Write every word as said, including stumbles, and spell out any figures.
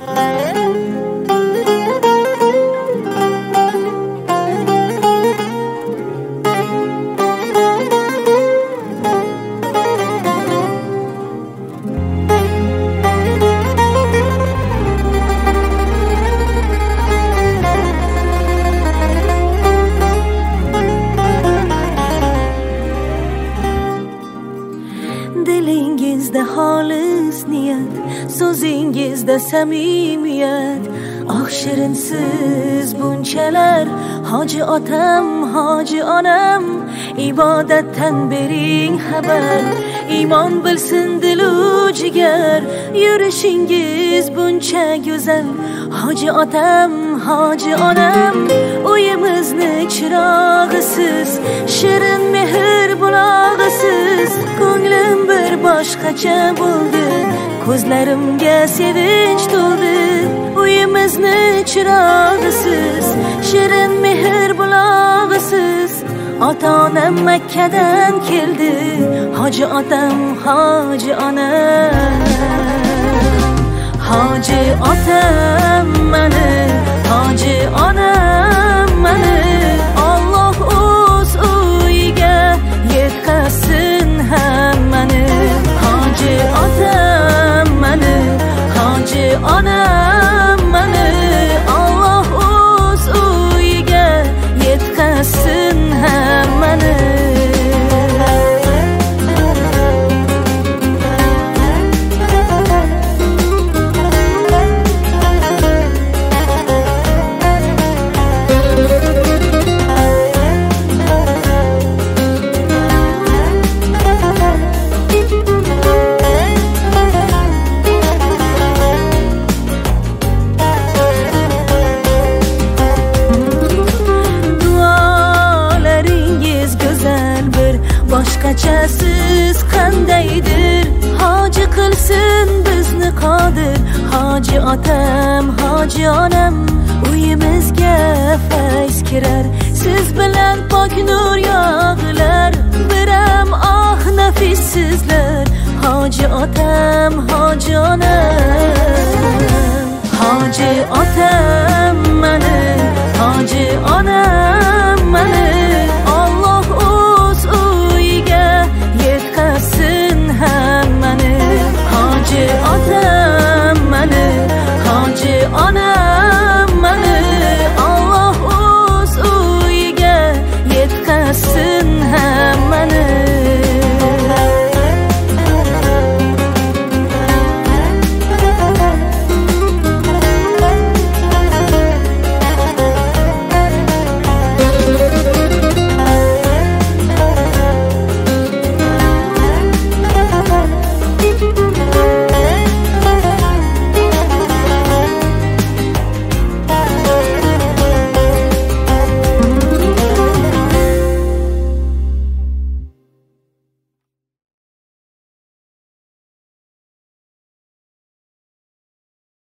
Dilingizda xolis niyat, so'zingizda samimiyat. Oh shirinsiz bunchalar, hoji otam, hoji onam, ibodatdan bering xabar. Iymon bilsin dilu jigar, yurishingiz buncha go'zal. Hoji otam, hoji onam, uyimizni chirog'isiz, shirin mehr bulog'isiz. Ko'nglim bir boshqacha bo'ldi, ko'zlarimga sevinch to'ldi. Uyimizni chirog'isiz, shirin mehr bulog'isiz. Ota-onam Makkadan keldi, hoji otam, hoji onam. Hoji otam mani, hoji onam mani, Alloh o'z uyiga yetkazsin hammani. Hoji otam mani, hoji onam mani, Alloh o'z uyiga yetkazsin hammani. Boshqachasiz qandaydir, hoji qilsin bizni qodir. Hoji otam, hoji onam, uyimizga fayz kirar. Siz bilan pok nur yog'ilar, biram oh nafis sizlar. Hoji otam, hoji onam.